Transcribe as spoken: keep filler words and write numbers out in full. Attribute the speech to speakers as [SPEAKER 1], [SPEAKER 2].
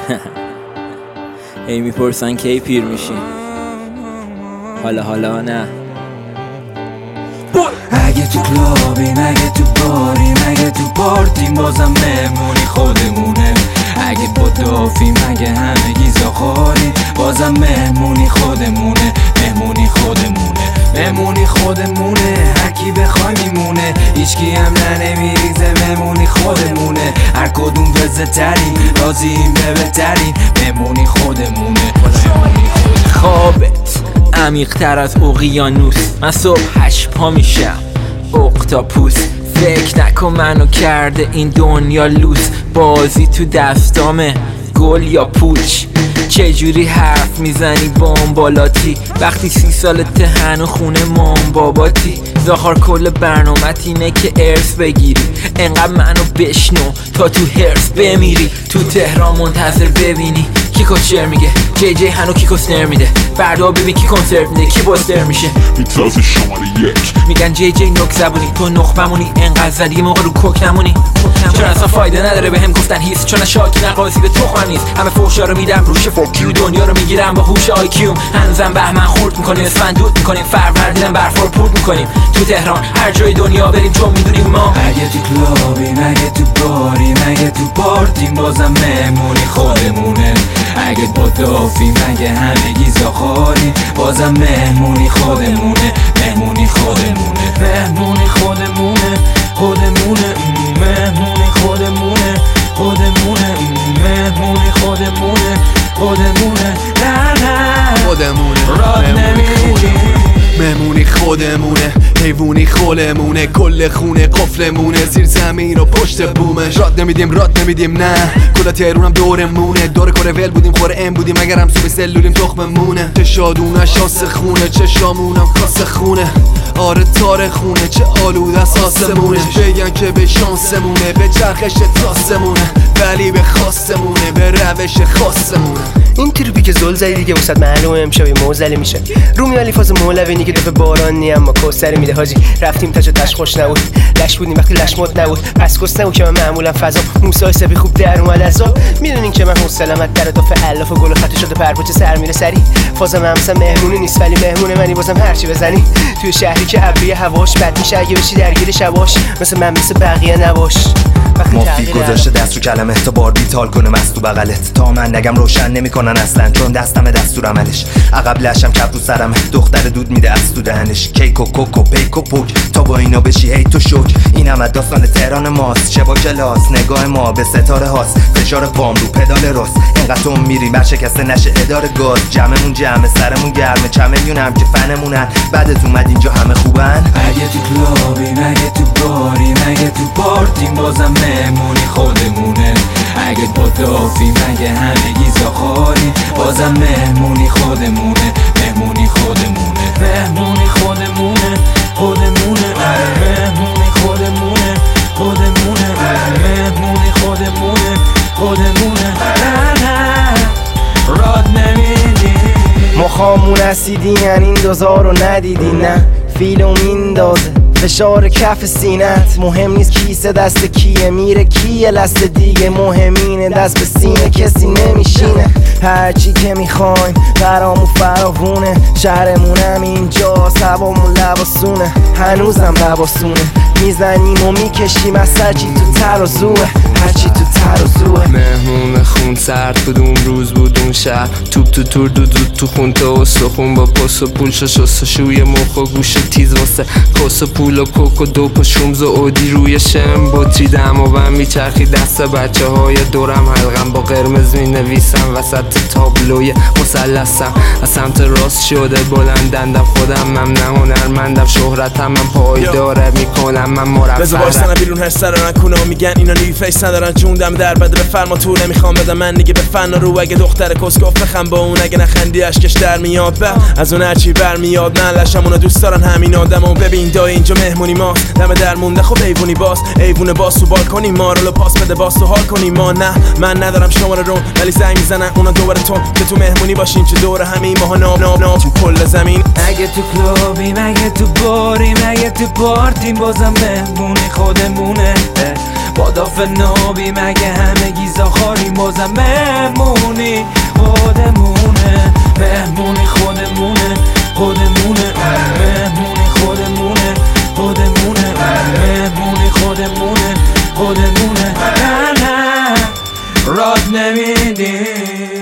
[SPEAKER 1] هی میپرسن کی پیر میشین، حالا حالا نه.
[SPEAKER 2] اگه تو کلابیم، اگه تو باریم، اگه تو پارتیم، بازم مهمونی خودمونه. اگه پدافیم، اگه همگی زاخاریم، بازم مهمونی خودمونه. مهمونی خودمونه، مهمونی خودمونه. هرکی بخوای میمونه، هیچکی هم نه نمیریزه. مهمونی خودمونه، هر کدوم وزه ترین، راضییم به بهترین. مهمونی خودمونه.
[SPEAKER 1] خوابت عمیق تر از اقیانوس، من صبح هشت پا میشم اقتاپوس. فکر نکن منو کرده این دنیا لوس، بازی تو دستامه گل یا پوچ. چجوری حرف میزنی بامبالاتی وقتی سی سال تهن و خونه مام باباتی؟ زاخار کل برنامت اینه که ارث بگیری، انقدر منو بشنو تا تو هرس بمیری. تو تهران منتظر ببینی کی کوچر میگه، جی جی هنو کی کوسنر میده، فردا ببین کی کنسرت میده، کی باستر میشه.
[SPEAKER 3] میتاز شماره یک
[SPEAKER 1] میگن جی جی نک زبونی، تو نخبمونی انقدر زدی موقع رو کوک نمونی. چون اصلا فایده نداره به هم گفتن هیست، چون شاکی نقاسی به تخمم نیست. همه فوشا رو میدم روش فاکیو، دنیا رو میگیرم با هوش آی کیوم. هنوزم بهمن خورد میکنیم، اسفند دود میکنیم، فروردینم برفا رو پورت میکنیم. تو تهران هر جای دنیا بریم چون میدونیم ما
[SPEAKER 2] اگه تو کلابیم، اگه تو باریم، اگه تو پارتیم، بازم مهمونی خودمونه. اگه پدافیم، اگه همگی زاخاریم، بازم مهمونی خودمونه. مهمونی خودمونه، مهمونی خودمونه. خودمونه، مهمونی خودمونه. خودمونه، مهمونی خودمونه. خودمونه، نه نه
[SPEAKER 4] خودمونه.
[SPEAKER 2] راد نمیدیم،
[SPEAKER 4] مهمونی خودمونه. حیوونی خولمونه، کل خونه قفلمونه، زیر زمین و پشت بومش. راد نمیدیم، راد نمیدیم، نه. کلا تهرونم دورمونه، دور کره ول بودیم، خوره ام بودیم، اگرم صبح سلولیم تخممونه. چه شادونه شاس خونه، چه شامونم کاس خونه. آره تاره خونه، چه آلود از آسمونه. بگن که به شانسمونه، به چرخش تاسمونه، ولی به خواستمونه، به روش خاصمونه.
[SPEAKER 5] این تریپی که زل زدی دیگه وسط معلومه امشب موزلی میشه. رومی علی فاز مولوینی که دفعه بارانی اما کوسری میده حاجی. رفتیم تاج تاش خوش نبود، لش بودیم وقتی لش مد نبود. پس کس نبود که من معمولا فضا موسی سبی خوب در اومد ازا. میدونین که من حوصله‌مت در دفعه الاف و گل خط شده پرپوچه سر میره سری. فازم هم مثلا مهمونی نیست ولی مهمون منی، بازم هرچی بزنی. توی شهری که ابری هواش بد میشه اگه بشی درگیر شواش. مثل من مثل بقیه نباش.
[SPEAKER 6] مافی گذاشته دست رو کلمه تا بار بیتال کنه مست تو بغلت، تا من نگم روشن نمیکنن اصلا چون دستم دستور عملش. عقب لشم کپ رو سرمه، دختر دود میده از تو دهنش. کیک و کوک و پیک و پوک تا با اینا بشی هی تو شوک. این هم داستان تهران ماست، چه با کلاس نگاه ما به ستاره هاست. فشار پام رو پدال راست، اینقدر تو میریم بر شکسته نشه اداره گاز. جمعمون جمع سرمون گرمه، چه میلیونم که فنمونن. بعدت اومد اینجا همه خوبن.
[SPEAKER 2] اگه تو کلابیم، اگه تو باریم، اگه تو پارتیم، بازم مهمونی خودمونه. اگه پدافیم، اگه همگی زاخاریم، بازم مهمونی خودمونه. مهمونی خودمونه، مهمونی خودمونه. خودمونه، مهمونی خودمونه. خودمونه، مهمونی خودمونه. خودمونه، نه نه راد نمیدیم.
[SPEAKER 5] مخامون اسیدین این دوزار رو ندیدین، نه فیلم میندازه فشار کف سینت. مهم نیست کیسه دست کیه، میره کیه لست دیگه. مهمینه دست به سینه کسی نمیشینه. هرچی که میخوایم برامون فراوونه، شهرمونم اینجاست، هوامون لباسونه. هنوزم لباسونه، میزنیم و میکشیم از هرچی تو ترازوه. هرچی تو ترازوه.
[SPEAKER 7] مهمون خون سرد کدوم روز بود اون شهر. توپ تو تور دو زود تو خون تو استخون با پس و پول شست شوی مخ و گوش تیز واسه کس و پول و کوک و دوپ و شومز و اودی روی شم. بطری دم و بم میچرخی دست بچه های دورم، حلقم با قرمز می نویسم وسط تابلوی مثلثم. از سمت راست شده بلندندم، خودم من نه هنرمندم، شهرتم من پایداره میکنم من مرفرم.
[SPEAKER 8] بذار باشتنم بیرون هر سر نکنه میگن اینا نیو فیس ندارن، جون دم در بده به فرما تو نمیخوام بدم من دیگه به فن رو. اگه دختر کسکاف بخم با اون، اگه نخندی اشکش در میاد به از اون هرچی برمیاد. من لشم اونا دوست دارن همین آدمو. ببین دای اینجا مهمونی ماست، دم در مونده خب ایوونی باز. ایوونه باز تو بالکنی ما رو پاس بده باز تو حال کنی ما. نه من ندارم شماره رو ولی زنگ میزنن اونا دوباره تو که تو مهمونی باشین چه دور همین ماها ناب ناب ناب تو کل زمین.
[SPEAKER 2] اگه تو کلابیم، اگه تو باریم، اگه تو پارتیم، بازم مهمونی خودمونه. باداف نابی مگه همه گیزا خاری بازم مهمونی خودمونه مهمونی خودمونه خودمونه مهمونی خودمونه خودمونه مهمونی خودمونه خودمونه نه نه راد نمیدی